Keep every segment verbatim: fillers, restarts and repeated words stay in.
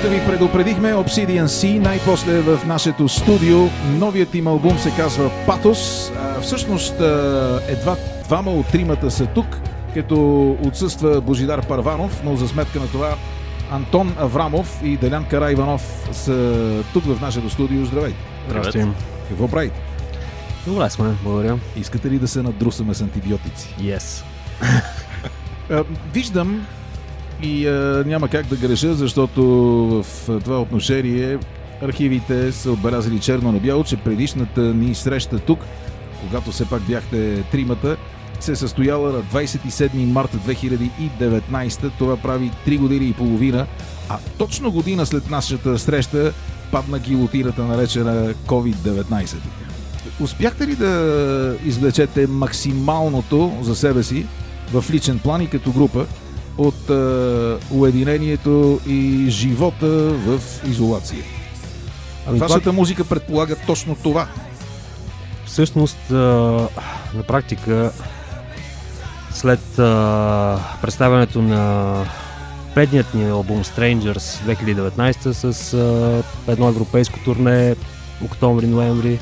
Както ви предупредихме, Obsidian Sea най-после в нашето студио. Новият им албум се казва Патос. А, всъщност едва двама от тримата са тук, като отсъства Божидар Първанов, но за сметка на това Антон Аврамов и Делян Караиванов са тук в нашето студио. Здравейте! Здравейте! Какво правите? Добре сме, благодаря. Искате ли да се надрусаме с антибиотици? Yes. а, виждам и а, няма как да греша, защото в това отношение архивите са отбелязали черно на бяло, че предишната ни среща тук, когато все пак бяхте тримата, се е състояла на двадесет и седми марта две хиляди и деветнадесета. Това прави три години и половина, а точно година след нашата среща падна гилотината, наречена ковид деветнадесет. Успяхте ли да извлечете максималното за себе си в личен план и като група от е, уединението и живота в изолация? Ами Вашата това... музика предполага точно това. Всъщност, е, на практика, след е, представянето на предният ни албум Strangers две хиляди и деветнадесета с е, едно европейско турне октомври-ноември,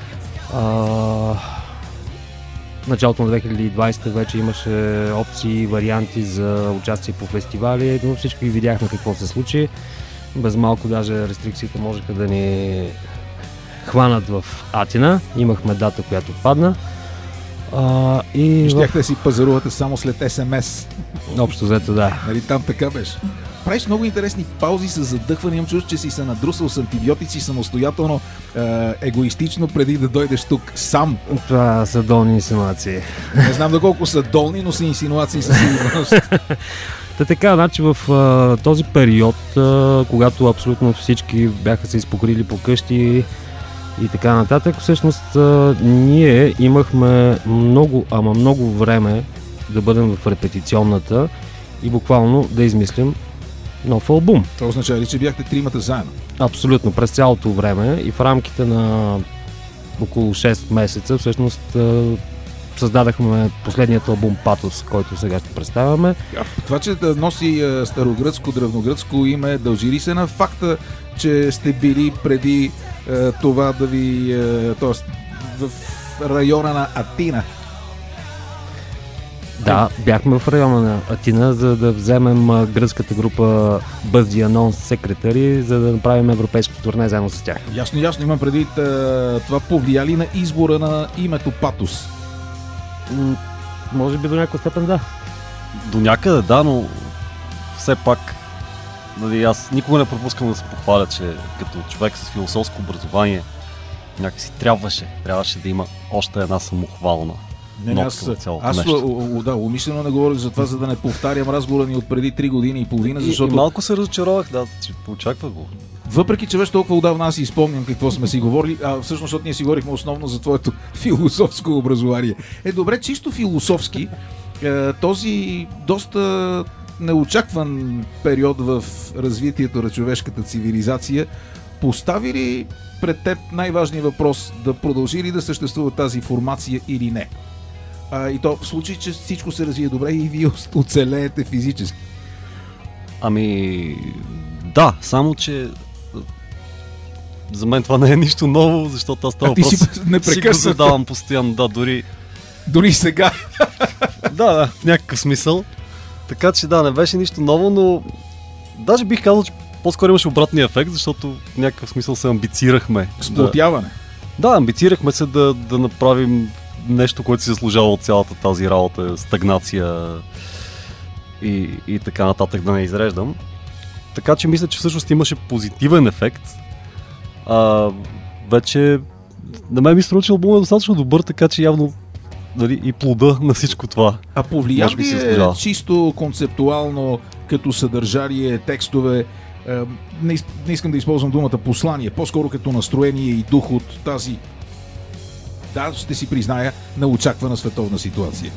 Uh, началото на две хиляди и двадесета вече имаше опции, варианти за участие по фестивали, но всички видяхме какво се случи. Без малко даже рестрикциите можеха да ни хванат в Атина. Имахме дата, която падна. Uh, и и щяхте в... си пазарувате само след ес ем ес. Общо взето, да. Нали там така беше? Правиш много интересни паузи с задъхване. Имам чувство, че си се надрусал с антибиотици самостоятелно, е, егоистично, преди да дойдеш тук сам. Това са долни инсинуации. Не знам доколко са долни, но са инсинуации със сигурност. Та така, значи в а, този период, а, когато абсолютно всички бяха се изпокрили по къщи и така нататък, всъщност а, ние имахме много, ама много време да бъдем в репетиционната и буквално да измислим нов албум. Това означава ли, че бяхте тримата заедно? Абсолютно, през цялото време и в рамките на около шест месеца всъщност създадахме последният албум Патос, който сега ще представяме. Това, че да носи старогръцко, древногръцко име, дължи ли се на факта, че сте били преди е, това да ви... Е, т.е. в района на Атина? Да, бяхме в района на Атина, за да вземем гръцката група Buzz the Unknown Secretary, за да направим европейско турне заедно с тях. Ясно, ясно. Имам предвид това повлия ли на избора на името Патос? М- може би до някаква степен да. До някъде да, но все пак нали, аз никога не пропускам да се похваля, че като човек с философско образование някакси трябваше, трябваше да има още една самохвална. Не, не, аз, аз о, да, умишлено не говорих за това, за да не повтарям разговора ни от преди три години и половина, защото... И, и малко се разочаровах, да, че очаквах го. Въпреки, че вече толкова отдавна аз си спомням какво сме си говорили, а всъщност, защото ние си говорихме основно за твоето философско образование. Е, добре, чисто философски, този доста неочакван период в развитието на човешката цивилизация постави ли пред теб най-важният въпрос да продължи ли да съществува тази формация или не? А, и то в случай, че всичко се развие добре и вие оцелеете физически. Ами да, само че за мен това не е нищо ново, защото аз това въпрос си, си го задавам постоянно, да, дори... Дори сега. Да, да, в някакъв смисъл. Така че да, не беше нищо ново, но даже бих казал, че по-скоро имаше обратния ефект, защото в някакъв смисъл се амбицирахме. Сплотяване. Да, да, амбицирахме се да, да направим нещо, което си заслужава от цялата тази работа, стагнация и, и така нататък, да не изреждам. Така че мисля, че всъщност имаше позитивен ефект. А, вече на мен ми струва, че албумът е достатъчно добър, така че явно дали, и плода на всичко това. А повлия ли е чисто концептуално, като съдържание, текстове, не, не искам да използвам думата послание, по-скоро като настроение и дух от тази, да, ще си призная, неочаквана световна ситуация?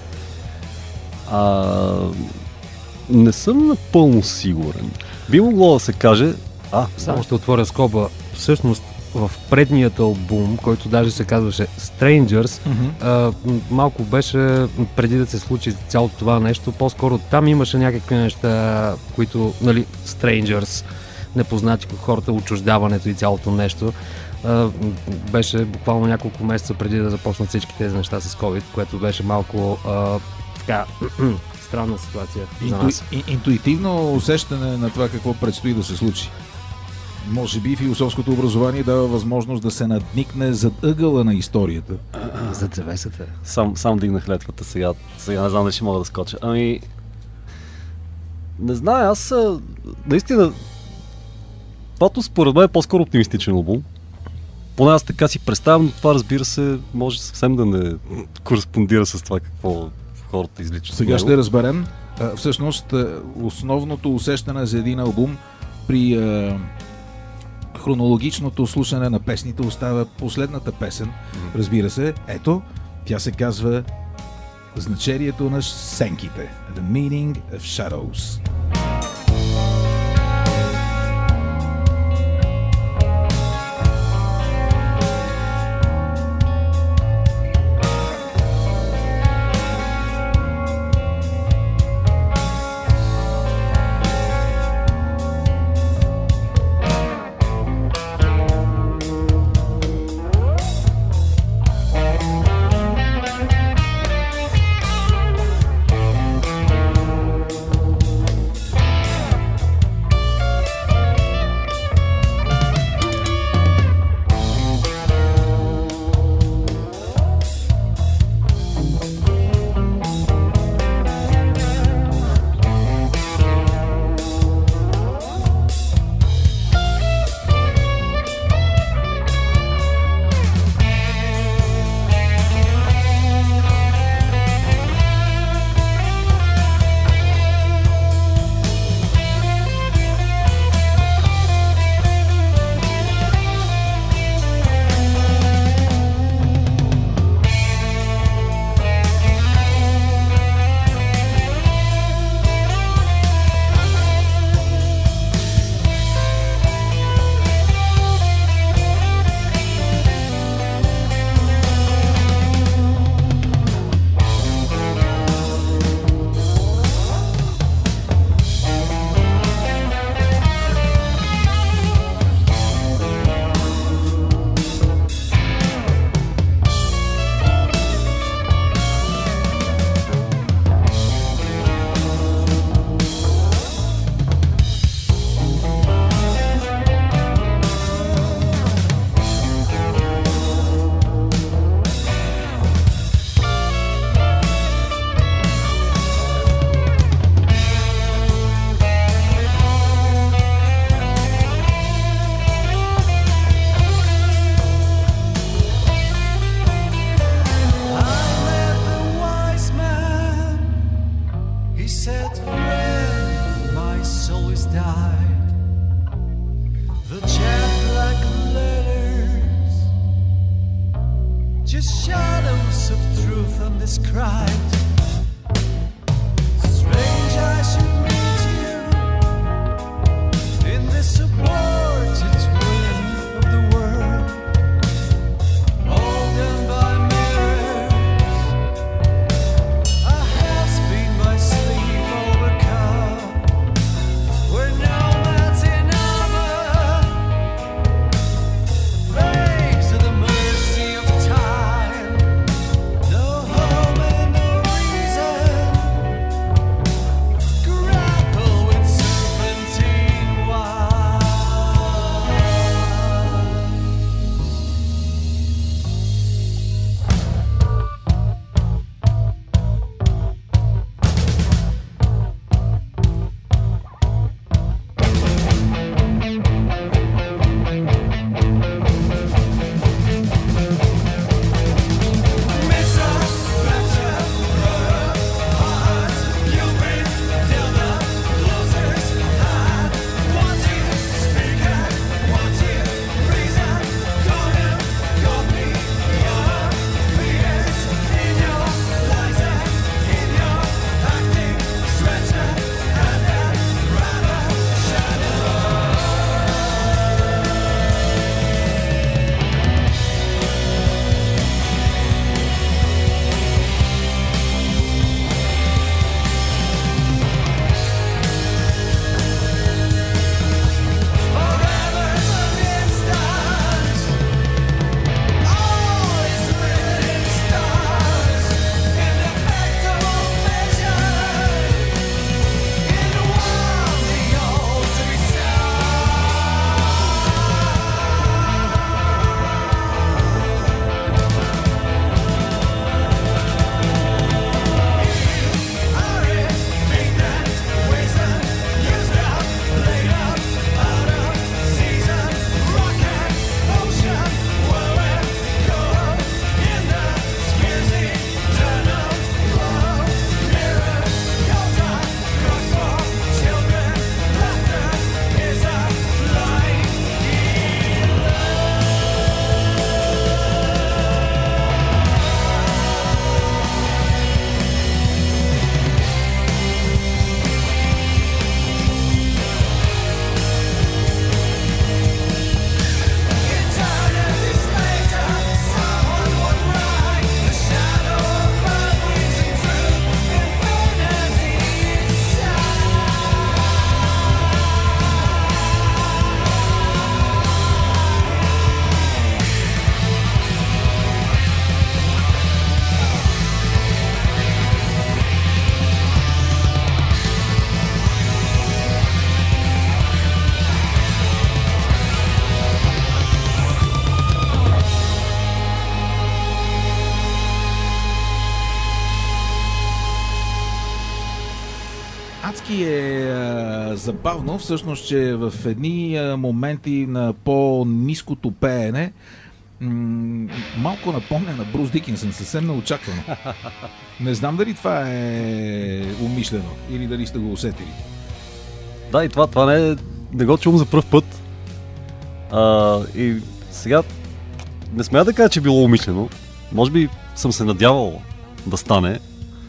А, не съм напълно сигурен. Би могло да се каже... А, само ще отворя скоба. Всъщност, в предният албум, който даже се казваше Strangers, mm-hmm. а, малко беше преди да се случи цялото това нещо, по-скоро там имаше някакви неща, които, нали, Strangers, непознати хората, отчуждаването и цялото нещо. Uh, беше буквално няколко месеца преди да започнат всички тези неща с COVID, което беше малко uh, така странна ситуация за нас. Инту, интуитивно усещане на това какво предстои да се случи. Може би философското образование дава възможност да се надникне зад ъгъла на историята. Зад завесата. Сам, сам дигнах летвата сега. Сега не знам дали ще мога да скоча. Ами... Не знае, аз наистина... Пато според мен е по-скоро оптимистичен албум. Поне аз така си представям, но това, разбира се, може съвсем да не кореспондира с това какво хората изличат. Сега ще разберем. А, всъщност, основното усещане за един албум при а, хронологичното слушане на песните остава последната песен. Разбира се, ето, тя се казва Значението на сенките. The Meaning of Shadows. винаги е а, забавно, всъщност, че в едни а, моменти на по-ниското пеене м- малко напомня на Брус Дикинсън, съвсем неочаквано. Не знам дали това е умишлено или дали сте го усетили. Да, и това, това не, е, не го чувам за пръв път. А, и сега не смея да кажа, че е било умишлено. Може би съм се надявал да стане.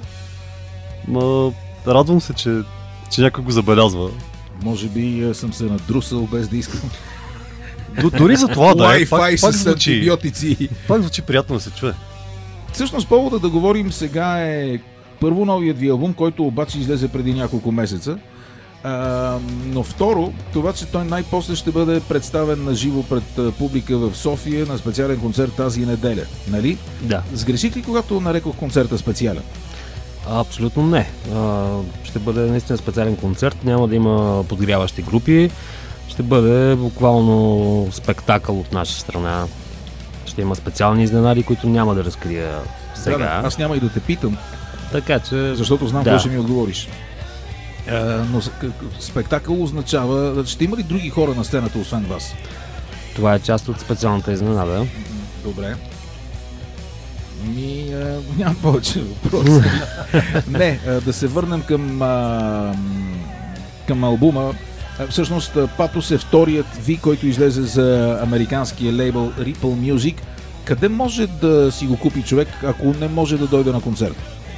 Но радвам се, че, че някой го забелязва. Може би а, съм се надрусал без да искам. Д- дори за това да е. Пак, Wi-Fi пак, с звучи, антибиотици. пак звучи приятно да се чуе. Всъщност повода да говорим сега е първо новият ви албум, който обаче излезе преди няколко месеца. А, но второ, това, че той най-после ще бъде представен на живо пред публика в София на специален концерт тази неделя. Нали? Да. Сгреших ли, когато нарекох концерта специален? Абсолютно не. А, ще бъде наистина специален концерт, няма да има подгряващи групи, ще бъде буквално спектакъл от наша страна. Ще има специални изненади, които няма да разкрия сега. Да, аз няма и да те питам, Така че... защото знам да. какво ще ми отговориш. А, но спектакъл означава, ще има ли други хора на сцената, освен вас? Това е част от специалната изненада. Добре. Ми, а, нямам повече въпроси. Не, а, да се върнем към, а, към албума. А, всъщност, Патос е вторият ви, който излезе за американския лейбъл Ripple Music. Къде може да си го купи човек, ако не може да дойде на концерт?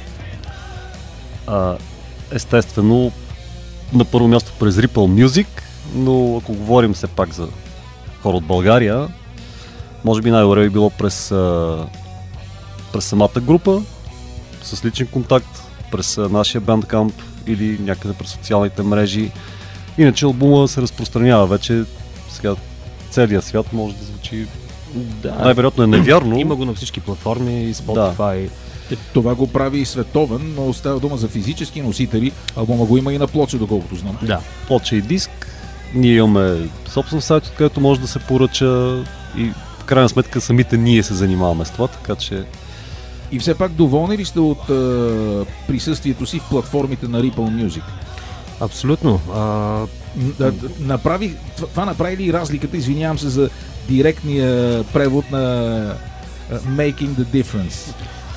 А, естествено, на първо място през Ripple Music, но ако говорим все пак за хора от България, може би най-добре би било през, а, през самата група, с личен контакт, през а, нашия Bandcamp или някъде през социалните мрежи. Иначе албума се разпространява вече, сега целият свят може да звучи, Да. най-вероятно е невярно. Има го на всички платформи, Spotify. Е, това го прави и световен, но става дума за физически носители. Албума го има и на плоча, доколкото знам. Да. Плоча и диск. Ние имаме собствен сайт, откъдето може да се поръча и в крайна сметка самите ние се занимаваме с това, така че... И все пак доволни ли сте от а, присъствието си в платформите на Ripple Music? Абсолютно. А, Да, направи, това направи ли разликата, извинявам се за директния превод на uh, Making the Difference?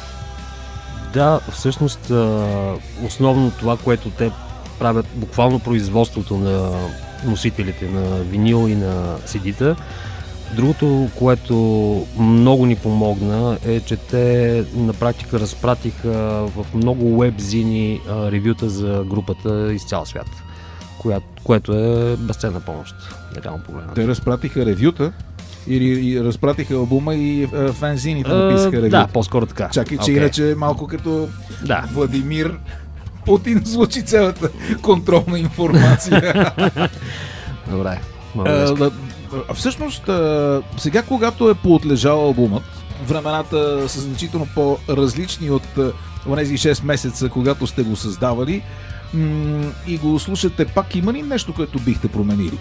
да, всъщност а, основно това, което те правят, буквално производството на носителите на винил и на си ди-та. Другото, което много ни помогна, е, че те на практика разпратиха в много уебзини а, ревюта за групата из цял свят, коя, което е безценна помощ, реално погледнато. Те разпратиха ревюта или и разпратиха албума и а, фензините написаха А, ревюта? Да, по-скоро така. Чакай, че Okay. иначе е малко като Да. Владимир Путин звучи цялата контролна информация. Добре. А, Много да, а всъщност, а, сега когато е поотлежал албумът, времената са значително по-различни от а, онези шест месеца, когато сте го създавали, м- и го слушате пак, има ли нещо, което бихте променили?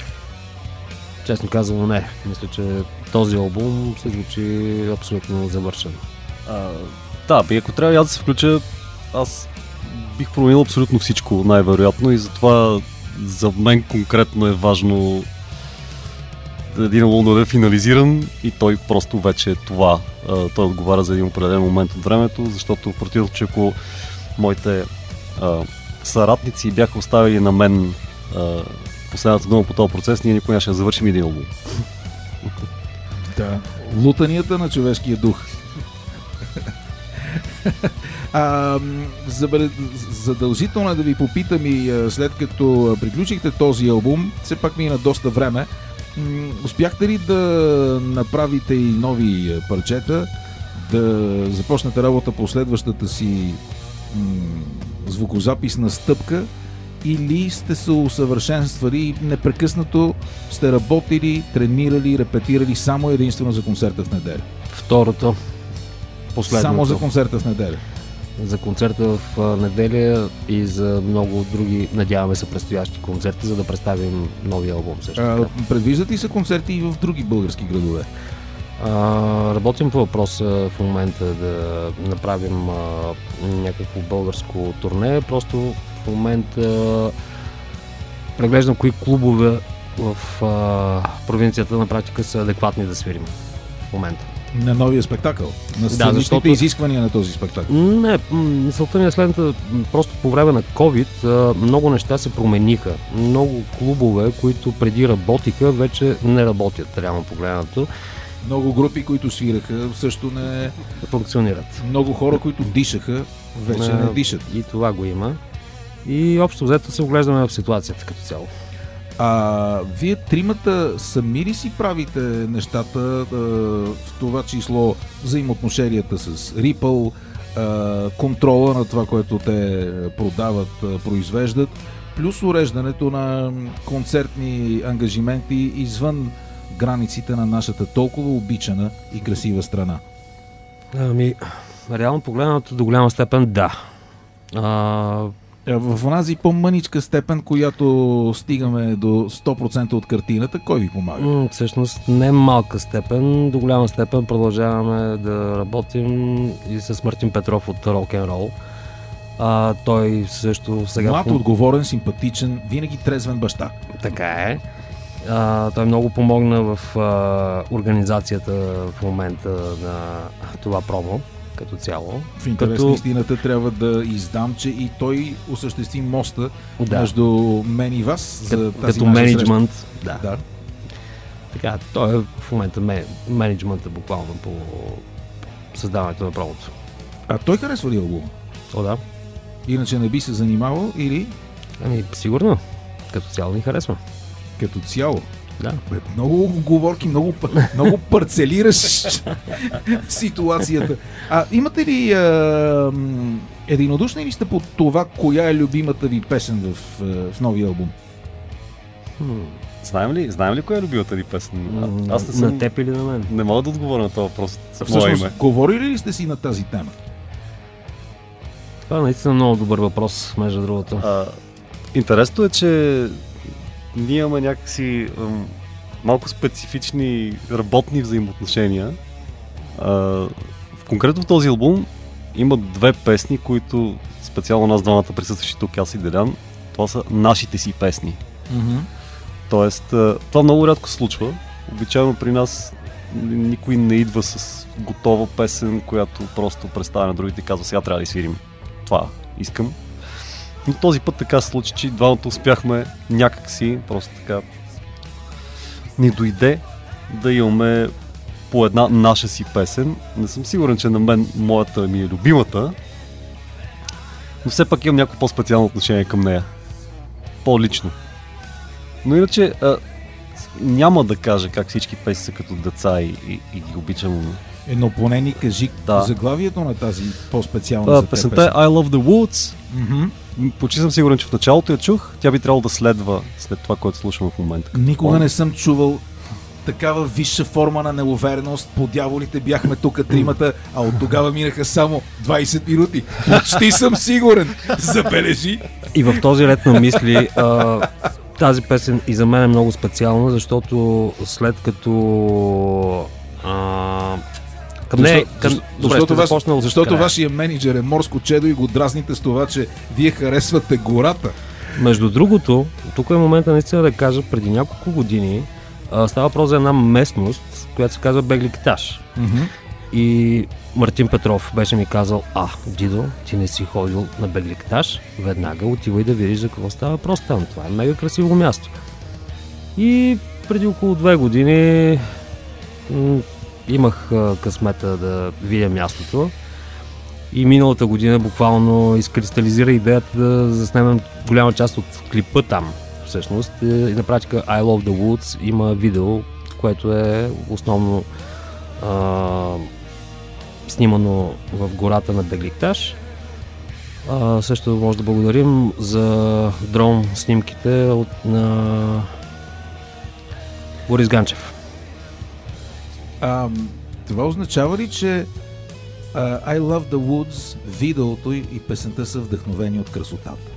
Честно казано не. Мисля, че този албум се звучи абсолютно завършен. А, да, бе, ако трябва аз да се включа, аз бих променил абсолютно всичко, най-вероятно, и затова за мен конкретно е важно един албум да бъде финализиран и той просто вече е това. А, той отговаря за един определен момент от времето, защото в противно, че ако моите а, съратници бяха оставили на мен а, последната дума по този процес, ние никога ще завършим един албум. Да. Лутанията на човешкия дух. А, забеле... Задължително е да ви попитам и а, след като приключихте този албум, все пак мина доста време, м- успяхте ли да направите и нови а, парчета, да започнете работа по следващата си м- звукозаписна стъпка, или сте се усъвършенствали и непрекъснато сте работили, тренирали, репетирали само единствено за концерта в неделя? Второто, последното. Само за концерта в неделя. За концерта в а, неделя и за много други, надяваме се, предстоящи концерти, за да представим новия албум също. А, така. предвиждат ли се концерти и в други български градове? А, работим по въпроса в момента да направим а, някакво българско турне, просто В момента преглеждам кои клубове в а, провинцията на практика са адекватни да свирим в момента. На новия спектакъл? На сценичните да, защото... изисквания на този спектакъл? Не, мисълта ми е следната. Просто по време на COVID много неща се промениха. Много клубове, които преди работиха, вече не работят, реално погледнато. Много групи, които свираха, също не функционират. Много хора, които дишаха, вече не дишат. И това го има. И общо взето се оглеждаме в ситуацията като цяло. А вие тримата сами ли си правите нещата, в това число взаимоотношенията с Ripple, контрола на това, което те продават, произвеждат, плюс уреждането на концертни ангажименти извън границите на нашата толкова обичана и красива страна? Ами, реално погледнато до голяма степен да. А... В онази по-мъничка степен, която стигаме до сто процента от картината, кой ви помага? М, всъщност не малка степен, до голяма степен продължаваме да работим и с Мартин Петров от Rock'n'Roll. А, той също сега... Млад, отговорен, симпатичен, винаги трезвен баща. Така е. А, той много помогна в а, организацията в момента на това промо като цяло. В интерес като... на истината трябва да издам, че и той осъществи моста да. между мен и вас за като, тази като менеджмент. Да. да. Така, той е в момента мен, менеджмента буквално по създаването на промото. А той харесва ли албума? О, да. Иначе не би се занимавал или? Ами, сигурно. Като цяло ни харесва. Като цяло? Да. Бе, много говорки, много, много парцелираш ситуацията. А имате ли а, единодушни ли сте по това, коя е любимата ви песен в, в новия албум? Хм. Знаем ли, знаем ли коя е любимата ви песен? А, аз не съм... На теб или на мен? Не мога да отговоря на този въпрос. Всъщност, говорили ли сте си на тази тема? Това е наистина много добър въпрос, между другото. А, интересно е, че ние имаме някакси ам, малко специфични работни взаимоотношения. А, в конкретно в този албум има две песни, които специално нас двамата присъстващи тук, аз и Делян, това са нашите си песни. Mm-hmm. Тоест, това много рядко се случва. Обичайно при нас никой не идва с готова песен, която просто представя на другите и казва, сега трябва да свирим. Това искам. Но този път така се случи, че двамата успяхме някакси, просто така ни дойде да имаме по една наша си песен. Не съм сигурен, че на мен моята ми е любимата, но все пак имам някакво по-специално отношение към нея. По-лично. Но иначе а, няма да кажа как всички песни са като деца и, и, и ги обичам. Е, но поне ни кажи да. заглавието на тази по-специална а, за теб песента е I Love the Woods. Mm-hmm. Почти съм сигурен, че в началото я чух. Тя би трябвало да следва след това, което слушам в момента. Никога О. не съм чувал такава висша форма на неувереност. По дяволите бяхме тук тримата, а от тогава минаха само двайсет минути. Почти съм сигурен. Забележи. И в този ред на мисли а, тази песен и за мен е много специална, защото след като а, към защо, не, към, защо, добре, защото ваш, започнал защото вашия менеджер е морско чедо и го дразните с това, че вие харесвате гората. Между другото, тук е момента наистина да кажа, преди няколко години а, става въпрос за една местност, която се казва Бегликташ. Mm-hmm. И Мартин Петров беше ми казал, а, Дидо, ти не си ходил на Бегликташ, веднага отивай да видиш за какво става въпрос там. Това е мега красиво място. И преди около две години м- имах а, късмета да видя мястото. И миналата година буквално изкристализира идеята да заснемем голяма част от клипа там. Всъщност, и на практика I Love the Woods има видео, което е основно а, снимано в гората на Бегликташ. А, също може да благодарим за дрон снимките от на Борис Ганчев. А, това означава ли, че uh, I Love the Woods, видеото и песента са вдъхновени от красотата?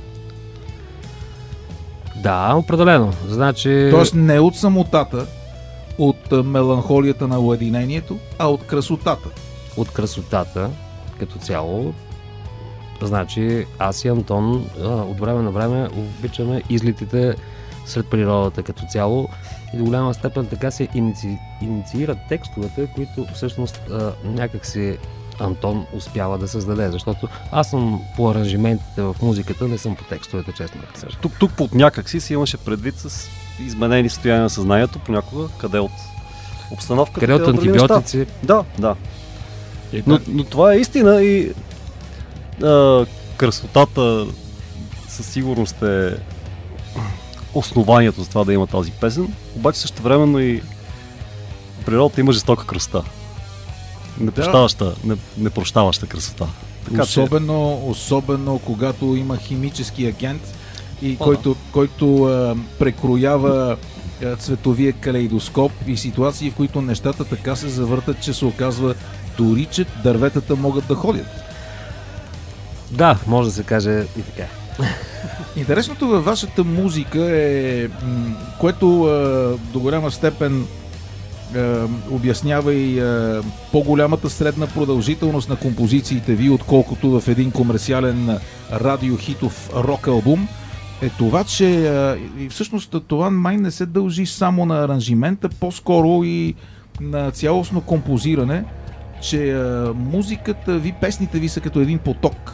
Да, определено. Значи... Тоест не от самотата, от меланхолията на уединението, а от красотата. От красотата, като цяло. Значи аз и Антон а, от време на време обичаме излетите сред природата като цяло и до голяма степен така се иници... инициират текстовете, които всъщност а, някакси Антон успява да създаде, защото аз съм по аранжиментите в музиката, не съм по текстовете, честно да кажа. Тук, тук под някакси си имаше предвид с изменени състояния на съзнанието, понякога къде от обстановката. Къде от антибиотици. Да, да. Но, но това е истина и а, красотата със сигурност е основанието за това да има тази песен, обаче същевременно и природата има жестока красота. Непрощаваща, да. не, непрощаваща красота. Така, особено, че... особено когато има химически агент, и О, който, да. който а, прекроява а, цветовия калейдоскоп и ситуации, в които нещата така се завъртат, че се оказва дори, че дърветата могат да ходят. Да, може да се каже и така. Интересното във вашата музика е, м- което а, до голяма степен а, обяснява и а, по-голямата средна продължителност на композициите ви, отколкото в един комерциален радиохитов рок албум, е това, че а, и всъщност това май не се дължи само на аранжимента, по-скоро и на цялостно композиране, че а, музиката ви, песните ви са като един поток,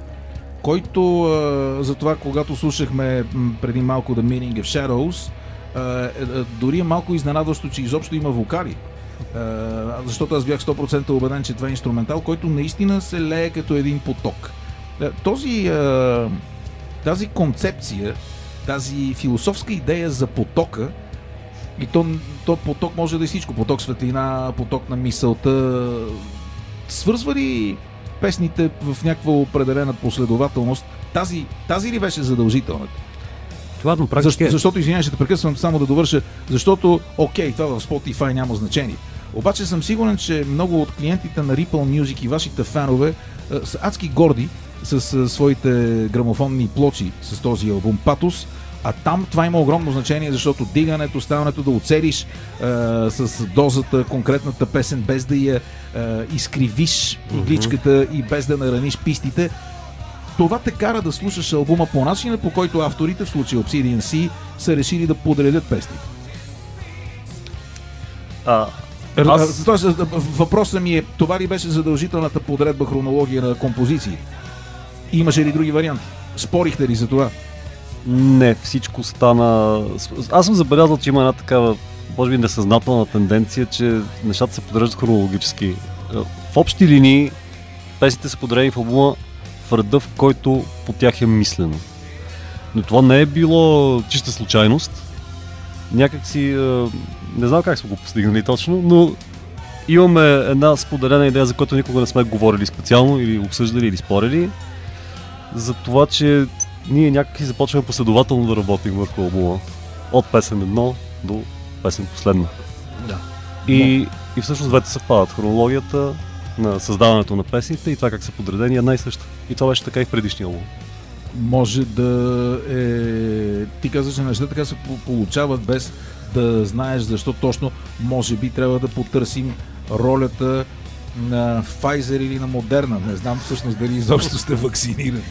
който а, за това, когато слушахме м, преди малко The Meaning of Shadows, а, е, дори е малко изненадващо, че изобщо има вокали. А, защото аз бях сто процента убеден, че това е инструментал, който наистина се лее като един поток. А, този, а, тази концепция, тази философска идея за потока, и то, то поток може да е всичко, поток светлина, поток на мисълта, свързва ли песните в някаква определена последователност? Тази, тази ли беше задължителната? Това на практика... Защо, защото, извинявай, ще те прекъсвам само да довърша, защото, окей, това в Spotify няма значение. Обаче съм сигурен, че много от клиентите на Ripple Music и вашите фенове а, са адски горди с а, своите грамофонни плочи с този албум Патос, а там това има огромно значение, защото дигането, ставането да оцелиш а, с дозата, конкретната песен, без да я а, изкривиш игличката mm-hmm. и без да нараниш пистите, това те кара да слушаш албума по начина, по който авторите, в случая Obsidian Sea, са решили да подредят песните. А, аз... Тоест, въпросът ми е, това ли беше задължителната подредба, хронология на композиции? Имаше ли други варианти? Спорихте ли за това? Не, всичко стана... Аз съм забелязал, че има една такава, може би несъзнателна тенденция, че нещата се подреждат хронологически. В общи линии песните са подредени в албума в реда, в който по тях е мислено. Но това не е било чиста случайност. Някак си... Не знам как сме го постигнали точно, но имаме една споделена идея, за която никога не сме говорили специално или обсъждали или спорили. За това, че ние някак започваме последователно да работим върху албума. От песен едно до песен последна. Да. И, и всъщност двете съвпадат. Хронологията на създаването на песните и това как са подредени е най-съща. И това беше така и в предишния албум. Може да е... Ти казваш, че нещата така се получават без да знаеш защо точно. Може би трябва да потърсим ролята на Pfizer или на Moderna. Не знам всъщност дали изобщо сте вакцинирани.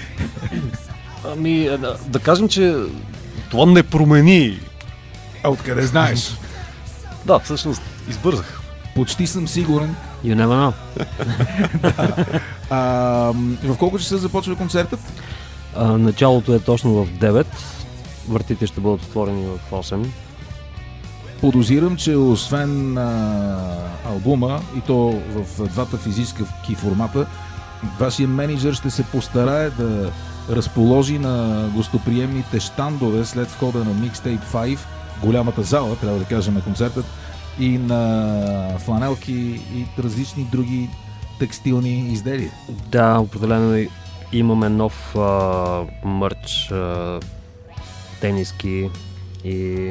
Ами, да, да кажем, че това не промени. А откъде знаеш? Да, всъщност избързах. Почти съм сигурен. You never know. Да. А, в колко часа започва концертът? А, началото е точно в девет. Вратите ще бъдат отворени в осем. Подозирам, че освен а, албума, и то в двата физически формата, вашия менеджер ще се постарае да разположи на гостоприемните щандове след входа на Mixtape пет, голямата зала, трябва да кажем, концертът, и на фланелки и различни други текстилни изделия. Да, определено имаме нов а, мърч, а, тениски и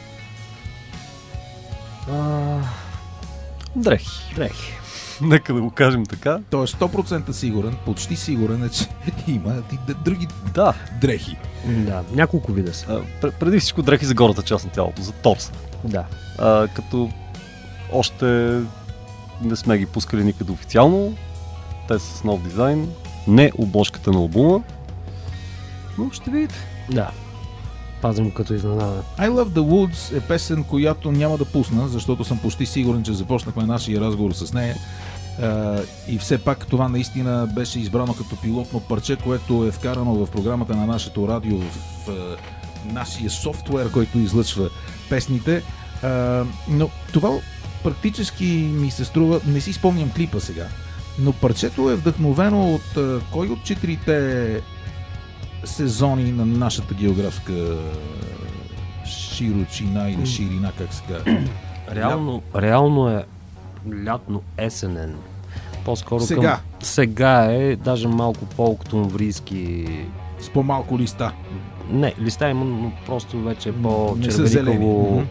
а... дрехи. дрехи. Нека да го кажем така. Той е сто процента сигурен, почти сигурен е, че има и други да. дрехи. Да, няколко вида са. А, преди всичко дрехи за горната част на тялото, за торса. Да. А, като още не сме ги пускали никъде официално. Те са с нов дизайн. не обложката на албума, но ще видите. Да. Пазим като изненада. I Love the Woods е песен, която няма да пусна, защото съм почти сигурен, че започнахме нашия разговор с нея. Uh, и все пак това наистина беше избрано като пилотно парче, което е вкарано в програмата на нашето радио, в uh, нашия софтуер, който излъчва песните. Uh, но това практически ми се струва, не си спомням клипа сега, но парчето е вдъхновено от uh, кой от четирите сезони на нашата географска широчина или ширина, как се казва? Реално, реално е лятно-есенен. По-скоро Сега. Към... Сега е даже малко по-октомврийски. С по-малко листа. Не, листа има, но просто вече е Не са по-червениково зелени.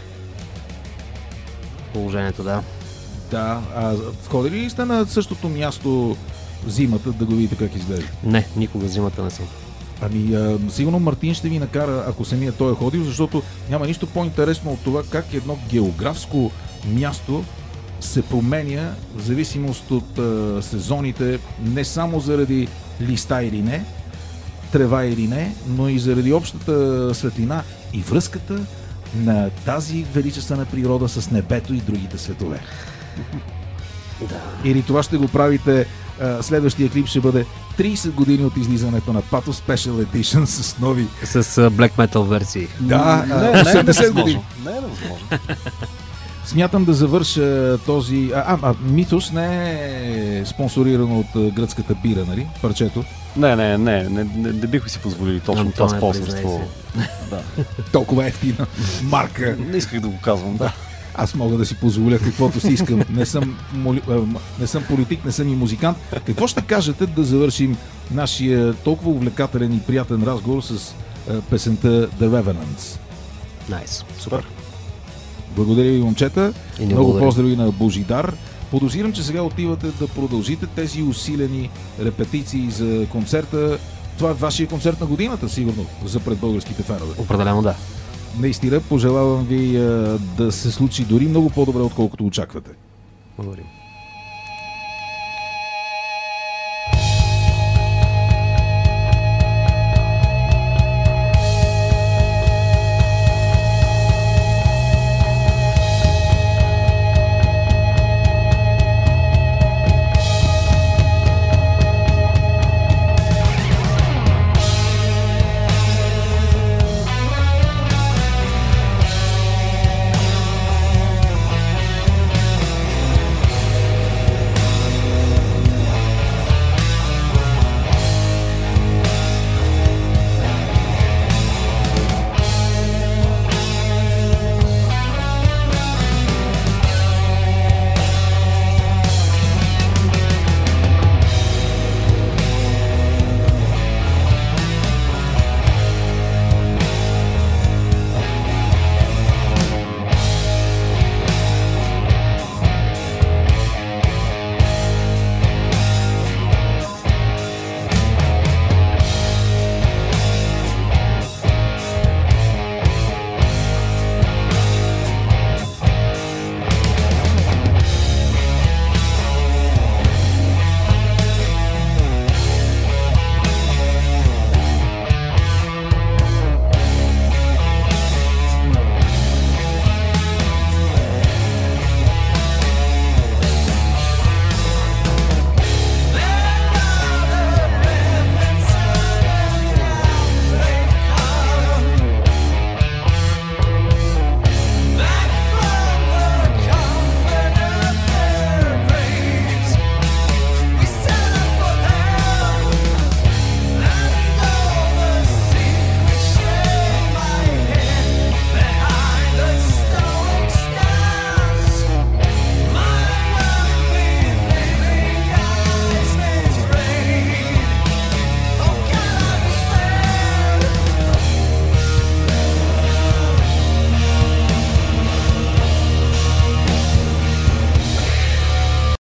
положението, да. Да, а ходили ли сте на същото място зимата да го видите как изглежда? Не, никога зимата не съм. Ами, а, сигурно Мартин ще ви накара, ако самия той е ходил, защото няма нищо по-интересно от това как едно географско място се променя в зависимост от а, сезоните, не само заради листа или не, трева или не, но и заради общата светлина и връзката на тази величествена природа с небето и другите светове. Да. Или това ще го правите, а, следващия клип ще бъде трийсет години от излизането на Pato Special Edition с нови... С а, black metal версии. Да, не, а, не, не е осемдесет години. невъзможно. Не е невъзможно. Смятам да завърша този... А, а, а Митос не е спонсорирано от а, гръцката бира, нали? Парчето. Не, не, не, не, не, не бихме си позволили точно Антоне, това спонсорство. признай Да. Толкова ефтина марка. Не исках да го казвам, да. Аз мога да си позволя каквото си искам. Не съм, моли... а, не съм политик, не съм и музикант. Какво ще кажете да завършим нашия толкова увлекателен и приятен разговор с а, песента The Revenants? Найс, супер. Благодаря ви, момчета. И не Много благодаря. поздрави на Божидар. Подозирам, че сега отивате да продължите тези усилени репетиции за концерта. Това е вашия концерт на годината, сигурно, за пред българските фенове. Определено да. Наистина, пожелавам ви а, да се случи дори много по-добре, отколкото очаквате. Благодарим.